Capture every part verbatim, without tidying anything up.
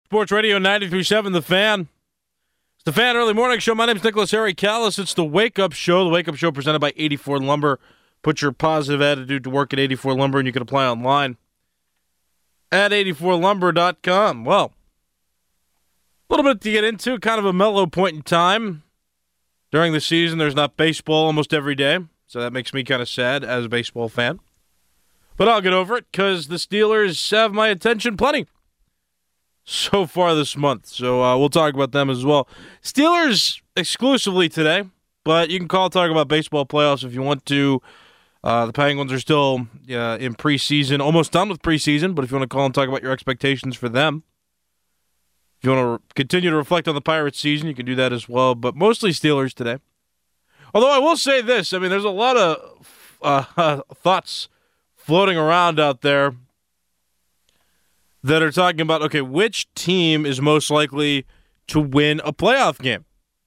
Sports Radio ninety-three point seven, The Fan. It's The Fan Early Morning Show. My name is Nicholas Harry Callis. It's the Wake Up Show. The Wake Up Show presented by eighty-four Lumber. Put your positive attitude to work at eighty-four Lumber, and you can apply online at eighty-four lumber dot com. Well, a little bit to get into, kind of a mellow point in time. During the season, there's not baseball almost every day, so that makes me kind of sad as a baseball fan. But I'll get over it because the Steelers have my attention plenty so far this month. So uh, we'll talk about them as well. Steelers exclusively today, but you can call talk about baseball playoffs if you want to. Uh, the Penguins are still uh, in preseason, almost done with preseason, but if you want to call and talk about your expectations for them, if you want to re- continue to reflect on the Pirates season, you can do that as well, but mostly Steelers today. Although I will say this, I mean, there's a lot of uh, thoughts floating around out there that are talking about, okay, which team is most likely to win a playoff game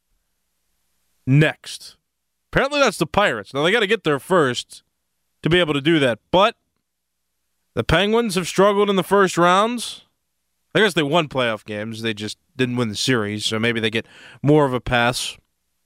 next? Apparently that's the Pirates. Now, they got to get there first to be able to do that, but the Penguins have struggled in the first rounds. I guess they won playoff games. They just didn't win the series, so maybe they get more of a pass.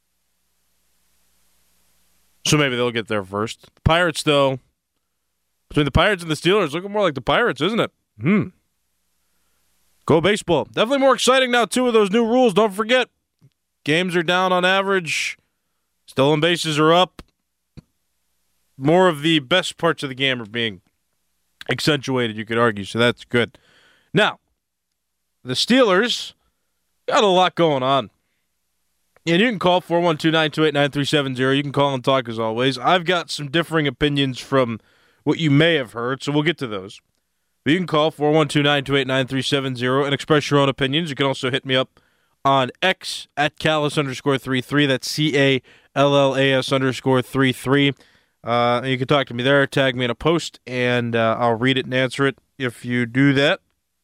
So maybe they'll get there first. The Pirates, though, between the Pirates and the Steelers, looking more like the Pirates, isn't it? Hmm. Go baseball. Definitely more exciting now, too, with those new rules. Don't forget, games are down on average. Stolen bases are up. More of the best parts of the game are being accentuated, you could argue, so that's good. Now, the Steelers got a lot going on. And you can call four one two, nine two eight, nine three seven zero. You can call and talk as always. I've got some differing opinions from what you may have heard, so we'll get to those. But you can call four one two, nine two eight, nine three seven zero and express your own opinions. You can also hit me up on X at Callis underscore three three. That's C A L L A S underscore three three. Uh, you can talk to me there, tag me in a post, and uh, I'll read it and answer it if you do that.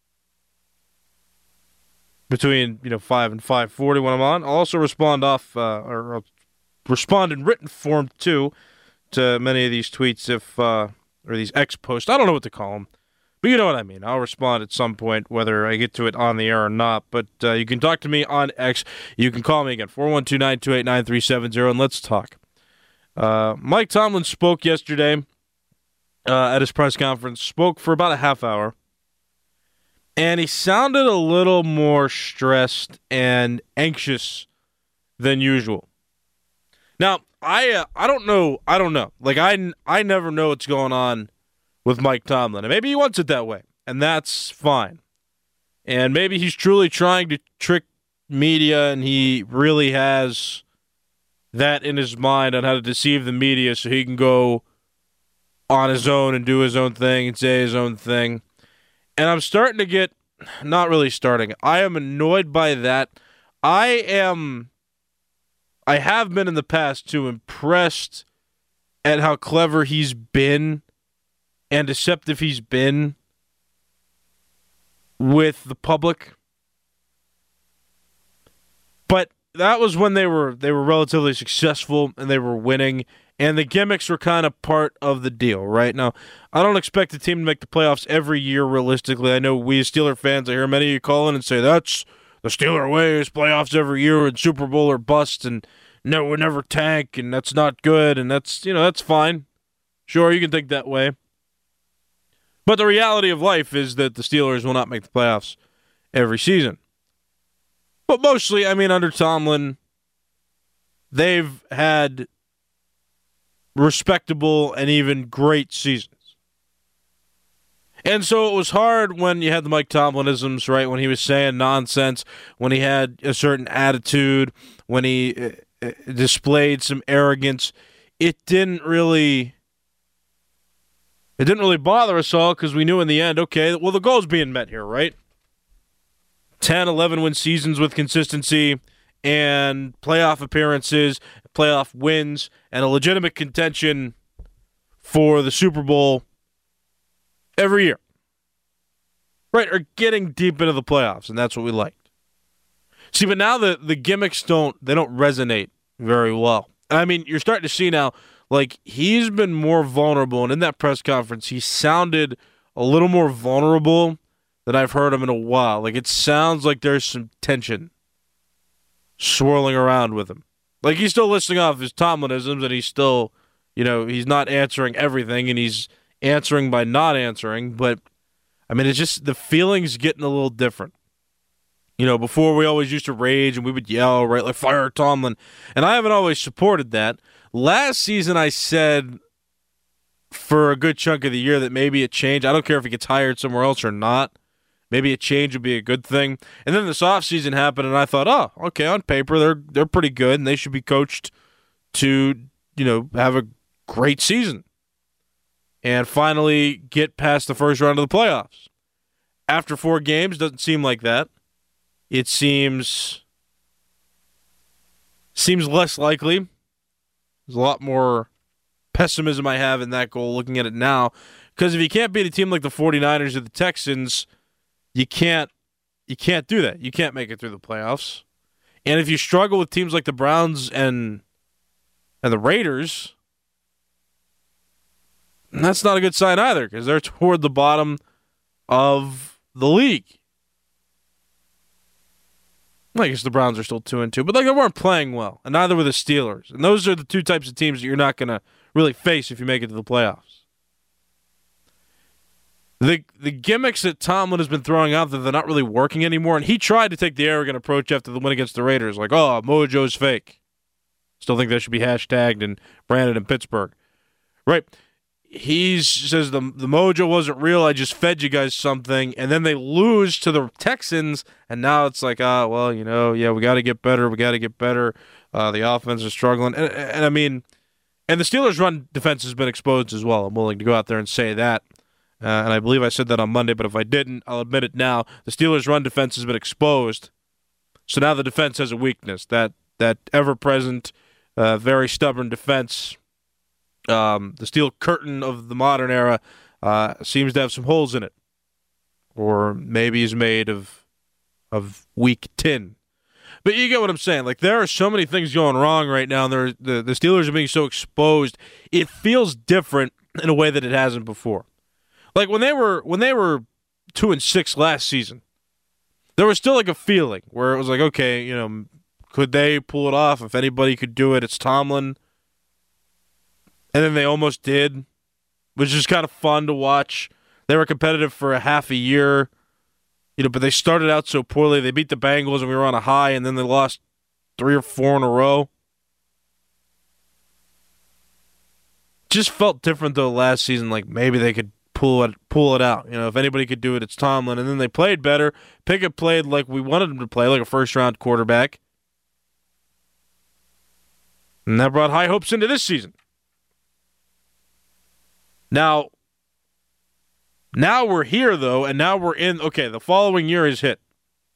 Between, you know, five and five forty when I'm on. I'll also respond off, uh, or I'll respond in written form, too, to many of these tweets if, uh, or these X posts. I don't know what to call them, but you know what I mean. I'll respond at some point, whether I get to it on the air or not. But uh, you can talk to me on X. You can call me again, four one two, nine two eight, nine three seven zero, and let's talk. Uh, Mike Tomlin spoke yesterday uh, at his press conference, spoke for about a half hour. And he sounded a little more stressed and anxious than usual. Now, I uh, I don't know. I don't know. Like, I, I never know what's going on with Mike Tomlin. And maybe he wants it that way, and that's fine. And maybe he's truly trying to trick media, and he really has that in his mind on how to deceive the media so he can go on his own and do his own thing and say his own thing. And I'm starting to get, not really starting, I am annoyed by that. I am, I have been in the past too impressed at how clever he's been and deceptive he's been with the public. But that was when they were they were relatively successful and they were winning. And the gimmicks were kind of part of the deal, right? Now, I don't expect the team to make the playoffs every year, realistically. I know we as Steeler fans, I hear many of you call in and say, that's the Steeler way, is playoffs every year and Super Bowl or bust, and no, we never tank, and that's not good, and that's, you know, that's fine. Sure, you can think that way. But the reality of life is that the Steelers will not make the playoffs every season. But mostly, I mean, under Tomlin, they've had respectable and even great seasons. And so it was hard when you had the Mike Tomlinisms, right, when he was saying nonsense, when he had a certain attitude, when he uh, displayed some arrogance. It didn't really it didn't really bother us all because we knew in the end, okay, well, the goal's being met here, right? ten, eleven win seasons with consistency and playoff appearances, playoff wins, and a legitimate contention for the Super Bowl every year. Right, or getting deep into the playoffs, and that's what we liked. See, but now the, the gimmicks don't, they don't resonate very well. I mean, you're starting to see now, like, he's been more vulnerable, and in that press conference, he sounded a little more vulnerable than I've heard him in a while. Like, it sounds like there's some tension swirling around with him. Like, he's still listing off his Tomlinisms, and he's still, you know, he's not answering everything, and he's answering by not answering. But, I mean, it's just the feeling's getting a little different. You know, before we always used to rage, and we would yell, right, like, fire Tomlin. And I haven't always supported that. Last season, I said for a good chunk of the year that maybe a change, I don't care if he gets hired somewhere else or not, maybe a change would be a good thing. And then this offseason happened, and I thought, oh, okay, on paper, they're they're pretty good, and they should be coached to, you know, have a great season and finally get past the first round of the playoffs. After four games, doesn't seem like that. It seems seems less likely. There's a lot more pessimism I have in that goal looking at it now. Because if you can't beat a team like the 49ers or the Texans, you can't you can't do that. You can't make it through the playoffs. And if you struggle with teams like the Browns and and the Raiders, that's not a good sign either, because they're toward the bottom of the league. I guess the Browns are still two and two, but like they weren't playing well, and neither were the Steelers. And those are the two types of teams that you're not going to really face if you make it to the playoffs. The the gimmicks that Tomlin has been throwing out that they're not really working anymore, and he tried to take the arrogant approach after the win against the Raiders, like, oh, Mojo's fake. Still think that should be hashtagged and branded in Pittsburgh. Right. He says the the mojo wasn't real. I just fed you guys something, and then they lose to the Texans, and now it's like, ah, well, you know, yeah, we got to get better. We got to get better. Uh, the offense is struggling, and, and I mean, and the Steelers' run defense has been exposed as well. I'm willing to go out there and say that, uh, and I believe I said that on Monday. But if I didn't, I'll admit it now. The Steelers' run defense has been exposed, so now the defense has a weakness. That that ever-present, uh, very stubborn defense. Um, the steel curtain of the modern era uh, seems to have some holes in it, or maybe is made of of weak tin. But you get what I'm saying. Like, there are so many things going wrong right now, and the the Steelers are being so exposed. It feels different in a way that it hasn't before. Like when they were when they were two and six last season, there was still like a feeling where it was like, okay, you know, could they pull it off? If anybody could do it, it's Tomlin. And then they almost did, which is kind of fun to watch. They were competitive for a half a year, you know, but they started out so poorly. They beat the Bengals, and we were on a high, and then they lost three or four in a row. Just felt different, though, last season. Like, maybe they could pull it pull it out. You know, if anybody could do it, it's Tomlin. And then they played better. Pickett played like we wanted him to play, like a first-round quarterback. And that brought high hopes into this season. Now, now we're here, though, and now we're in, okay, the following year is hit.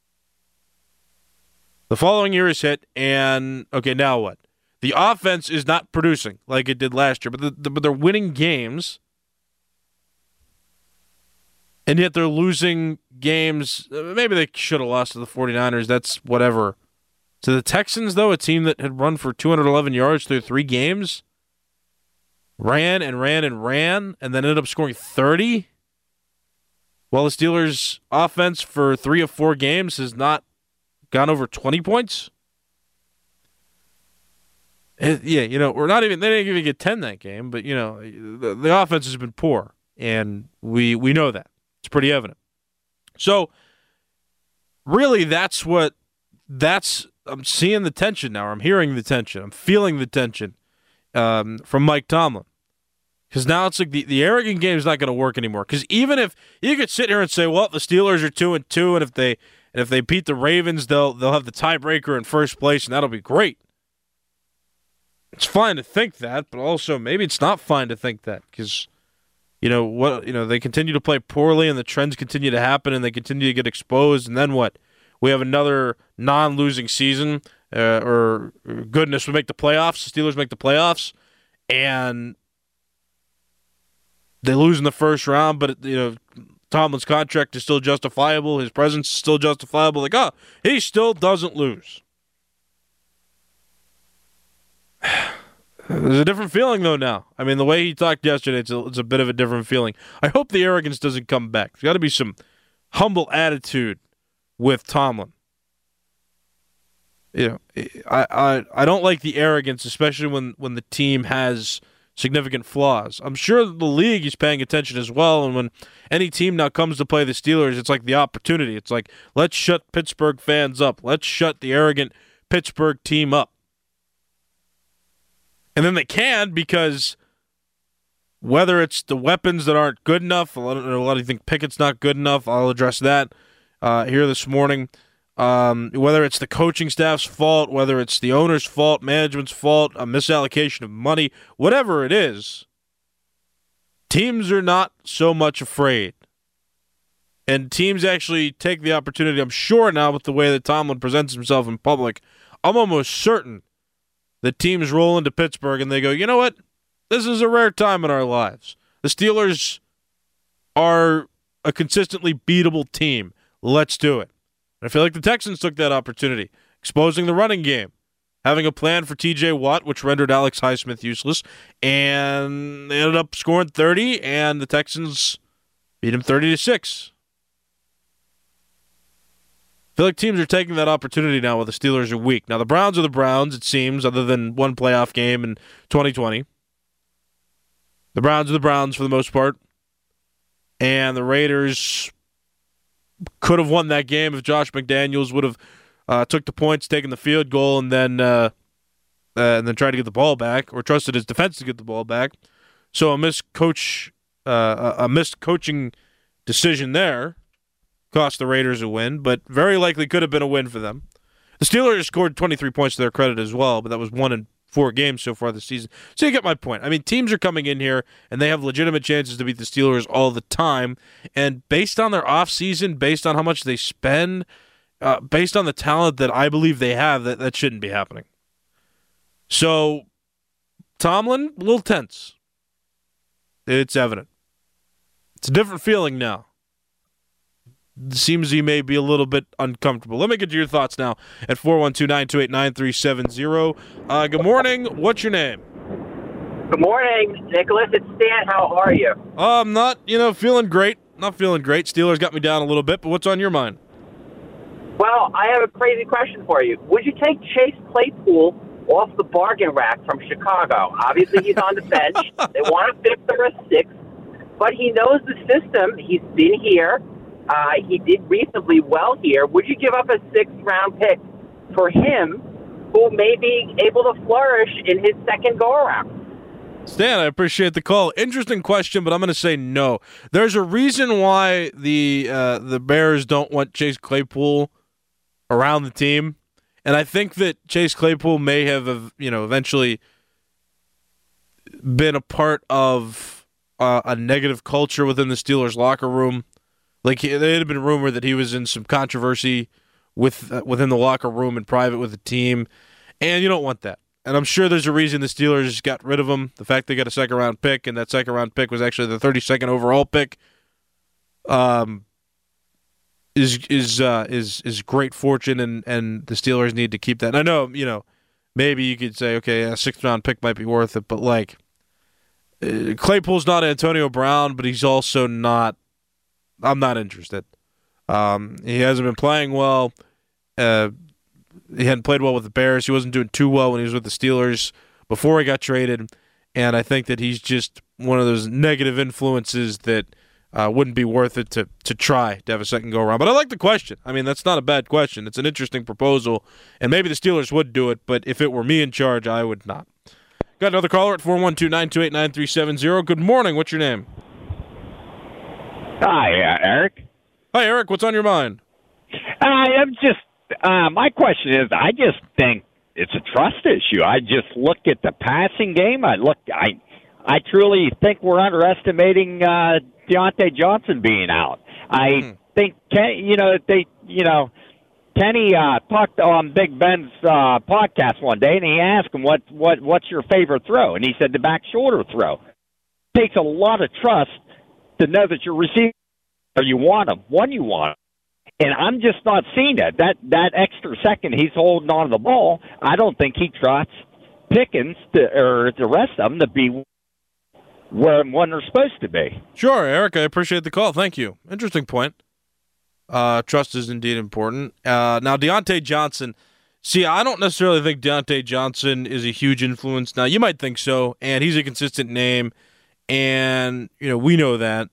The following year is hit, and, okay, now what? The offense is not producing like it did last year, but, the, the, but they're winning games, and yet they're losing games. Maybe they should have lost to the 49ers, that's whatever. To the Texans, though, a team that had run for two hundred eleven yards through three games, ran and ran and ran, and then ended up scoring thirty. While the Steelers' offense for three of four games has not gone over twenty points. It, yeah, you know, we're not even, they didn't even get ten that game, but, you know, the, the offense has been poor, and we we know that. It's pretty evident. So, really, that's what, that's, I'm seeing the tension now. I'm hearing the tension. I'm feeling the tension. Um, from Mike Tomlin. Because now it's like the, the arrogant game is not going to work anymore. Because even if you could sit here and say, well, the Steelers are two and two, and if they and if they beat the Ravens, they'll they'll have the tiebreaker in first place, and that'll be great. It's fine to think that, but also maybe it's not fine to think that because you know what you know they continue to play poorly, and the trends continue to happen, and they continue to get exposed, and then what? We have another non-losing season. Uh, or goodness, we make the playoffs. The Steelers make the playoffs, and they lose in the first round. But you know, Tomlin's contract is still justifiable. His presence is still justifiable. Like, oh, he still doesn't lose. There's a different feeling though now. I mean, the way he talked yesterday, it's a, it's a bit of a different feeling. I hope the arrogance doesn't come back. There's got to be some humble attitude with Tomlin. You know, I, I I don't like the arrogance, especially when, when the team has significant flaws. I'm sure the league is paying attention as well, and when any team now comes to play the Steelers, it's like the opportunity. It's like, let's shut Pittsburgh fans up. Let's shut the arrogant Pittsburgh team up. And then they can, because whether it's the weapons that aren't good enough, a lot of, a lot of you think Pickett's not good enough. I'll address that uh, here this morning. Um, whether it's the coaching staff's fault, whether it's the owner's fault, management's fault, a misallocation of money, whatever it is, teams are not so much afraid. And teams actually take the opportunity, I'm sure now with the way that Tomlin presents himself in public, I'm almost certain that teams roll into Pittsburgh and they go, you know what? This is a rare time in our lives. The Steelers are a consistently beatable team. Let's do it. I feel like the Texans took that opportunity, exposing the running game, having a plan for T J Watt, which rendered Alex Highsmith useless, and they ended up scoring thirty, and the Texans beat him thirty to six. I feel like teams are taking that opportunity now while the Steelers are weak. Now, the Browns are the Browns, it seems, other than one playoff game in twenty twenty. The Browns are the Browns for the most part, and the Raiders could have won that game if Josh McDaniels would have uh, took the points, taken the field goal, and then uh, uh, and then tried to get the ball back, or trusted his defense to get the ball back. So a missed coach, uh, a missed coaching decision there cost the Raiders a win, but very likely could have been a win for them. The Steelers scored twenty-three points to their credit as well, but that was one in four games so far this season. So you get my point. I mean, teams are coming in here, and they have legitimate chances to beat the Steelers all the time. And based on their offseason, based on how much they spend, uh, based on the talent that I believe they have, that, that shouldn't be happening. So, Tomlin, a little tense. It's evident. It's a different feeling now. It seems he may be a little bit uncomfortable. Let me get to your thoughts now at four one two, nine two eight, nine three seven zero. Uh, good morning. What's your name? Good morning, Nicholas. It's Stan. How are you? Uh, I'm not, you know, feeling great. Not feeling great. Steelers got me down a little bit, but what's on your mind? Well, I have a crazy question for you. Would you take Chase Claypool off the bargain rack from Chicago? Obviously, he's on the bench. They want a fifth or a sixth, but he knows the system. He's been here. Uh, he did reasonably well here. Would you give up a sixth-round pick for him, who may be able to flourish in his second go-around? Stan, I appreciate the call. Interesting question, but I'm going to say no. There's a reason why the uh, the Bears don't want Chase Claypool around the team, and I think that Chase Claypool may have, you know, eventually been a part of uh, a negative culture within the Steelers locker room. Like, it had been rumored that he was in some controversy with uh, within the locker room in private with the team, and you don't want that. And I'm sure there's a reason the Steelers got rid of him. The fact they got a second-round pick, and that second-round pick was actually the thirty-second overall pick, um, is is uh, is is great fortune, and, and the Steelers need to keep that. And I know, you know, maybe you could say, okay, a sixth-round pick might be worth it, but, like, uh, Claypool's not Antonio Brown, but he's also not – I'm not interested. Um, he hasn't been playing well. Uh, he hadn't played well with the Bears. He wasn't doing too well when he was with the Steelers before he got traded. And I think that he's just one of those negative influences that uh, wouldn't be worth it to to try to have a second go-around. But I like the question. I mean, that's not a bad question. It's an interesting proposal. And maybe the Steelers would do it, but if it were me in charge, I would not. Got another caller at four one two, nine two eight, nine three seven zero. Good morning. What's your name? Hi, uh, Eric. Hi, Eric. What's on your mind? I am just, uh, my question is, I just think it's a trust issue. I just look at the passing game. I look, I, I truly think we're underestimating uh, Deontay Johnson being out. I mm-hmm. think, Ken, you know, they, you know, Kenny uh, talked on Big Ben's uh, podcast one day, and he asked him, "What, what, what's your favorite throw?" And he said, "The back shoulder throw." It takes a lot of trust to know that you're receiving or you want them, one you want them. And I'm just not seeing that. That that extra second he's holding on to the ball, I don't think he trusts Pickens to, or the rest of them to be where when they're supposed to be. Sure, Eric. I appreciate the call. Thank you. Interesting point. Uh, trust is indeed important. Uh, now, Deontay Johnson, see, I don't necessarily think Deontay Johnson is a huge influence. Now, you might think so, and he's a consistent name, and, you know, we know that,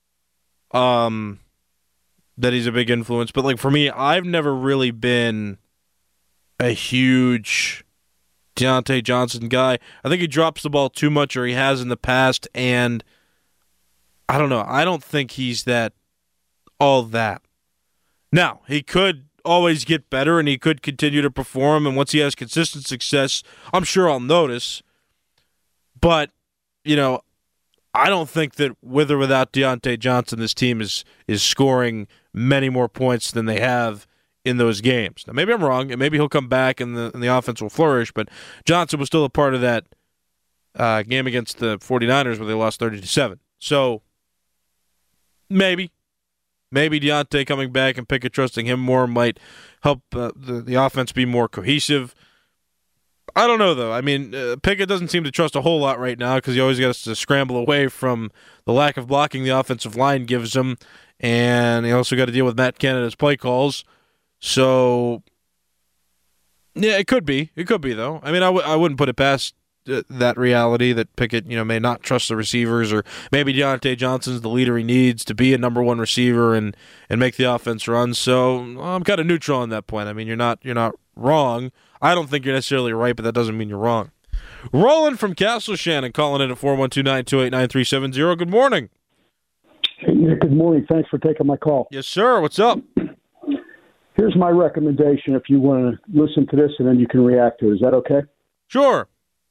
um, that he's a big influence. But, like, for me, I've never really been a huge Deontay Johnson guy. I think he drops the ball too much, or he has in the past, and I don't know. I don't think he's that all that. Now, he could always get better, and he could continue to perform, and once he has consistent success, I'm sure I'll notice. But, you know, I don't think that with or without Deontay Johnson, this team is is scoring many more points than they have in those games. Now, maybe I'm wrong, and maybe he'll come back and the, and the offense will flourish, but Johnson was still a part of that uh, game against the 49ers where they lost thirty to seven. So, maybe. Maybe Deontay coming back and Pickett trusting him more might help uh, the, the offense be more cohesive. I don't know, though. I mean, uh, Pickett doesn't seem to trust a whole lot right now because he always got to scramble away from the lack of blocking the offensive line gives him, and he also got to deal with Matt Canada's play calls. So, yeah, it could be. It could be, though. I mean, I, w- I wouldn't put it past uh, that reality that Pickett, you know, may not trust the receivers, or maybe Deontay Johnson's the leader he needs to be a number one receiver and, and make the offense run. So I'm kind of neutral on that point. I mean, you're not you're not wrong. I don't think you're necessarily right, but that doesn't mean you're wrong. Roland from Castle Shannon calling in at four one two, nine two eight, nine three seven zero. Good morning. Hey, Nick, good morning. Thanks for taking my call. Yes, sir. What's up? Here's my recommendation if you want to listen to this and then you can react to it. Is that okay? Sure.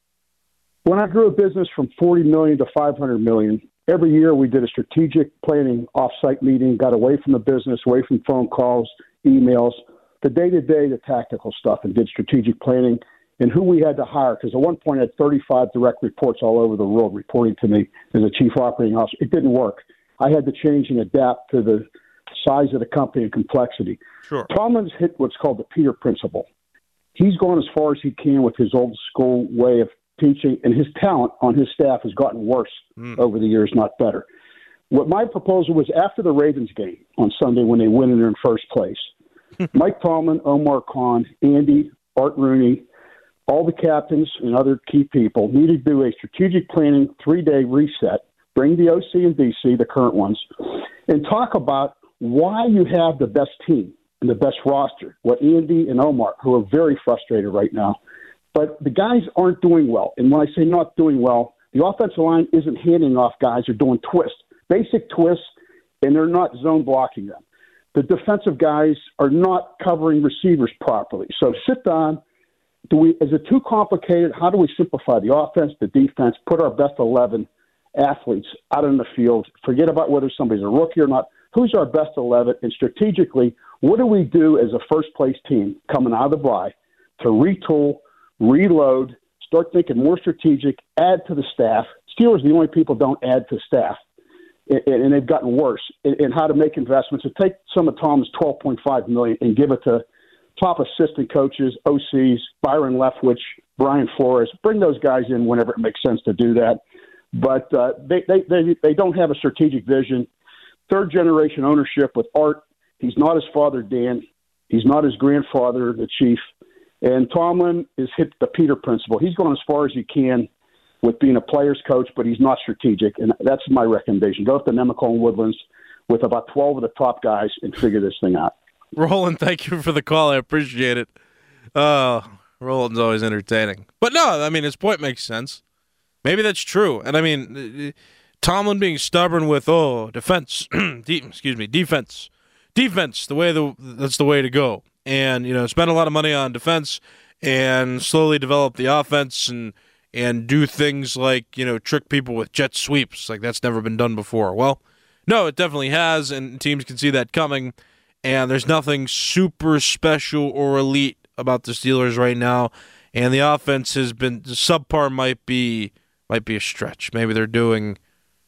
When I grew a business from forty million dollars to five hundred million dollars, every year we did a strategic planning off-site meeting, got away from the business, away from phone calls, emails, the day-to-day, the tactical stuff, and did strategic planning and who we had to hire. Because at one point I had thirty-five direct reports all over the world reporting to me as a chief operating officer. It didn't work. I had to change and adapt to the size of the company and complexity. Sure. Tomlin's hit what's called the Peter Principle. He's gone as far as he can with his old school way of teaching, and his talent on his staff has gotten worse mm. over the years, not better. What my proposal was after the Ravens game on Sunday when they went in there in first place, Mike Tomlin, Omar Khan, Andy, Art Rooney, all the captains and other key people needed to do a strategic planning three-day reset, bring the O C and D C, the current ones, and talk about why you have the best team and the best roster, what Andy and Omar, who are very frustrated right now. But the guys aren't doing well. And when I say not doing well, the offensive line isn't handing off guys. They're doing twists, basic twists, and they're not zone blocking them. The defensive guys are not covering receivers properly. So sit down. Do we? Is it too complicated? How do we simplify the offense, the defense, put our best eleven athletes out in the field, forget about whether somebody's a rookie or not? Who's our best eleven? And strategically, what do we do as a first-place team coming out of the bye to retool, reload, start thinking more strategic, add to the staff? Steelers are the only people don't add to staff, and, and they've gotten worse in, in how to make investments. So take some of Tom's twelve point five million dollars and give it to top assistant coaches, O Cs, Byron Leftwich, Brian Flores. Bring those guys in whenever it makes sense to do that. But uh, they, they, they, they don't have a strategic vision. Third-generation ownership with Art. He's not his father, Dan. He's not his grandfather, the chief. And Tomlin has hit the Peter Principle. He's gone as far as he can with being a player's coach, but he's not strategic. And that's my recommendation. Go up to Nemacolin and Woodlands with about twelve of the top guys and figure this thing out. Roland, thank you for the call. I appreciate it. Uh, Roland's always entertaining. But no, I mean, his point makes sense. Maybe that's true. And I mean, Tomlin being stubborn with, oh, defense, de- excuse me, defense, defense, the way the that's the way to go. And, you know, spend a lot of money on defense and slowly develop the offense and and do things like, you know, trick people with jet sweeps. Like, that's never been done before. Well, no, it definitely has, and teams can see that coming. And there's nothing super special or elite about the Steelers right now. And the offense has been subpar. Might be might be a stretch. Maybe they're doing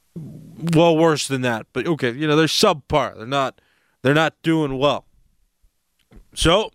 well worse than that. But okay, you know, they're subpar. They're not they're not doing well. So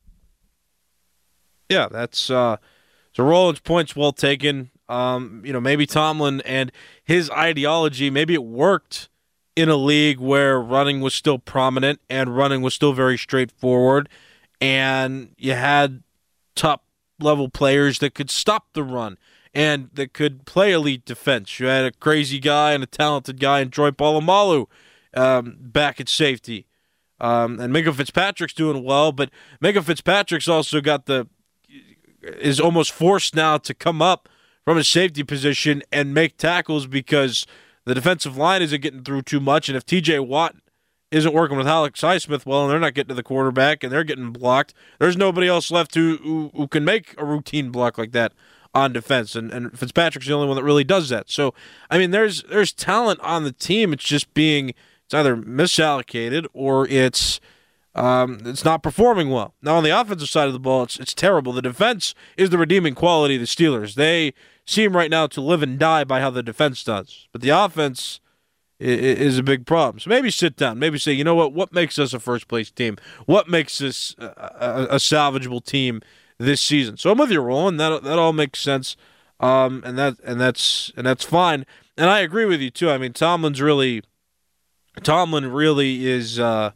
yeah, that's uh, so Roland's point's well taken. Um, you know, maybe Tomlin and his ideology, maybe it worked in a league where running was still prominent and running was still very straightforward, and you had top level players that could stop the run and that could play elite defense. You had a crazy guy and a talented guy in Troy Polamalu um, back at safety. Um, and Minkah Fitzpatrick's doing well, but Minkah Fitzpatrick's also got the is almost forced now to come up from his safety position and make tackles because the defensive line isn't getting through too much. And if T J Watt isn't working with Alex Highsmith well, and they're not getting to the quarterback and they're getting blocked, there's nobody else left who who, who can make a routine block like that on defense. And, and Fitzpatrick's the only one that really does that. So, I mean, there's there's talent on the team. It's just being It's either misallocated or it's um, it's not performing well. Now, on the offensive side of the ball, it's it's terrible. The defense is the redeeming quality of the Steelers. They seem right now to live and die by how the defense does. But the offense is, is a big problem. So maybe sit down. Maybe say, you know what? What makes us a first-place team? What makes us a, a, a salvageable team this season? So I'm with you, Roland. That that all makes sense, um, and that and that's and that's fine. And I agree with you too. I mean, Tomlin's really. Tomlin really is, uh,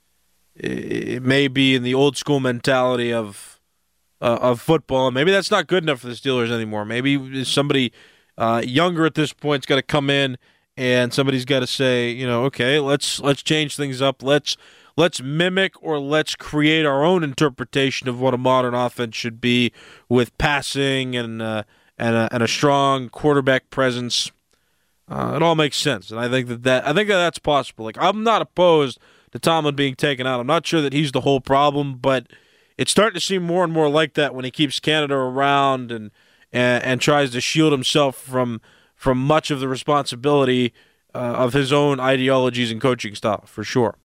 it may be in the old school mentality of uh, of football. Maybe that's not good enough for the Steelers anymore. Maybe somebody uh, younger at this point's got to come in, and somebody's got to say, you know, okay, let's let's change things up. Let's let's mimic or let's create our own interpretation of what a modern offense should be with passing and uh, and a, and a strong quarterback presence. Uh, it all makes sense, and I think that, that I think that that's possible. Like, I'm not opposed to Tomlin being taken out. I'm not sure that he's the whole problem, but it's starting to seem more and more like that when he keeps Canada around and and, and tries to shield himself from from much of the responsibility uh, of his own ideologies and coaching style, for sure.